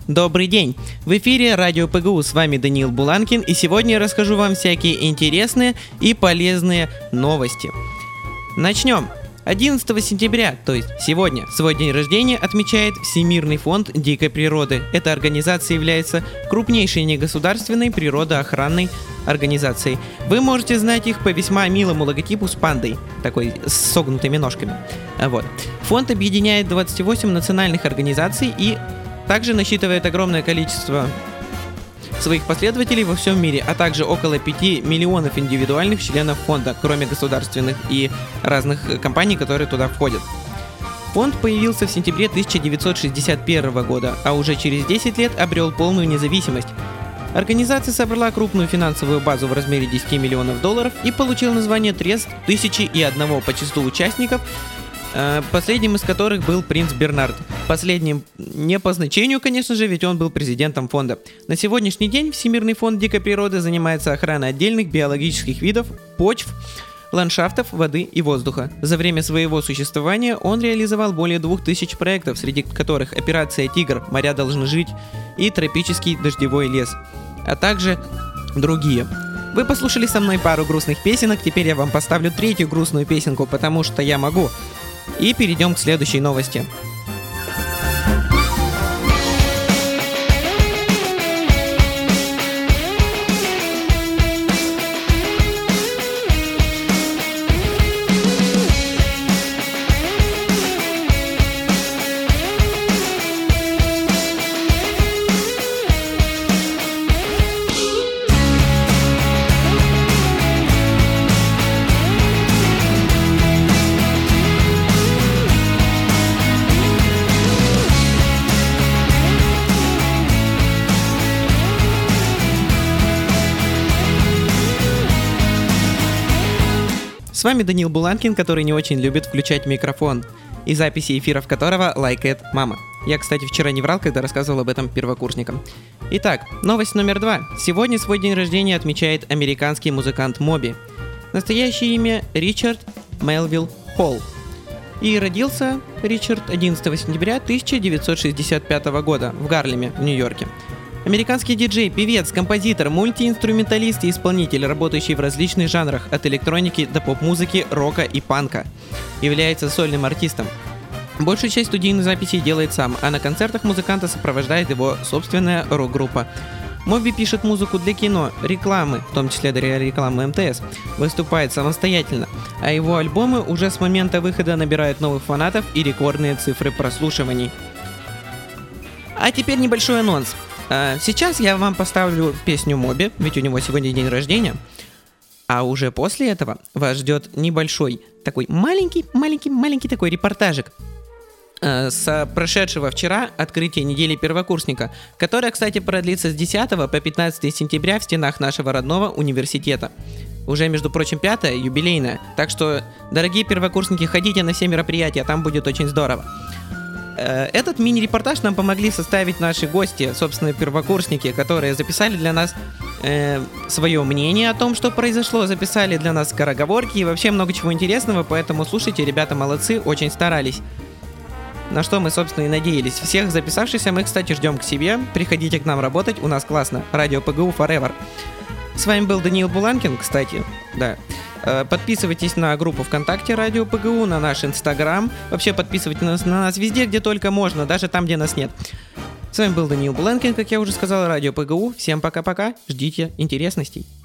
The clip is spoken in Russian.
Добрый день! В эфире Радио ПГУ, с вами Даниил Буланкин, и сегодня я расскажу вам всякие интересные и полезные новости. Начнем! 11 сентября, то есть сегодня, свой день рождения отмечает Всемирный фонд дикой природы. Эта организация является крупнейшей негосударственной природоохранной организацией. Вы можете знать их по весьма милому логотипу с пандой, такой с согнутыми ножками. Фонд объединяет 28 национальных организаций и также насчитывает огромное количество своих последователей во всем мире, а также около 5 миллионов индивидуальных членов фонда, кроме государственных и разных компаний, которые туда входят. Фонд появился в сентябре 1961 года, а уже через 10 лет обрел полную независимость. Организация собрала крупную финансовую базу в размере 10 миллионов долларов и получила название Трест 1001 по числу участников, последним из которых был принц Бернард. Последним не по значению, конечно же, ведь он был президентом фонда. На сегодняшний день Всемирный фонд дикой природы занимается охраной отдельных биологических видов, почв, ландшафтов, воды и воздуха. За время своего существования он реализовал более 2000 проектов, среди которых «Операция Тигр», «Моря должны жить» и «Тропический дождевой лес», а также другие. Вы послушали со мной пару грустных песенок, теперь я вам поставлю третью грустную песенку, потому что я могу. И перейдем к следующей новости. С вами Даниил Буланкин, который не очень любит включать микрофон, и записи эфиров которого лайкает мама. Я, кстати, вчера не врал, когда рассказывал об этом первокурсникам. Итак, новость номер 2. Сегодня свой день рождения отмечает американский музыкант Моби. Настоящее имя Ричард Мелвилл Холл. И родился Ричард 11 сентября 1965 года в Гарлеме, в Нью-Йорке. Американский диджей, певец, композитор, мультиинструменталист и исполнитель, работающий в различных жанрах, от электроники до поп-музыки, рока и панка. Является сольным артистом. Большую часть студийных записей делает сам, а на концертах музыканта сопровождает его собственная рок-группа. Моби пишет музыку для кино, рекламы, в том числе для рекламы МТС, выступает самостоятельно, а его альбомы уже с момента выхода набирают новых фанатов и рекордные цифры прослушиваний. А теперь небольшой анонс. Сейчас я вам поставлю песню Моби, ведь у него сегодня день рождения. А уже после этого вас ждет небольшой, такой маленький такой репортажик с прошедшего вчера открытия недели первокурсника, которая, кстати, продлится с 10 по 15 сентября в стенах нашего родного университета. Уже, между прочим, 5-е, юбилейное. Так что, дорогие первокурсники, ходите на все мероприятия, там будет очень здорово. Этот мини-репортаж нам помогли составить наши гости, собственно, первокурсники, которые записали для нас свое мнение о том, что произошло, записали для нас скороговорки и вообще много чего интересного, поэтому слушайте, ребята молодцы, очень старались. На что мы, собственно, и надеялись. Всех записавшихся мы, кстати, ждем к себе, приходите к нам работать, у нас классно, Радио ПГУ Forever. С вами был Даниил Буланкин, кстати, да. Подписывайтесь на группу ВКонтакте Радио ПГУ, на наш Инстаграм. Вообще подписывайтесь на нас везде, где только можно, даже там, где нас нет. С вами был Даниил Буланкин, как я уже сказал, Радио ПГУ. Всем пока-пока, ждите интересностей.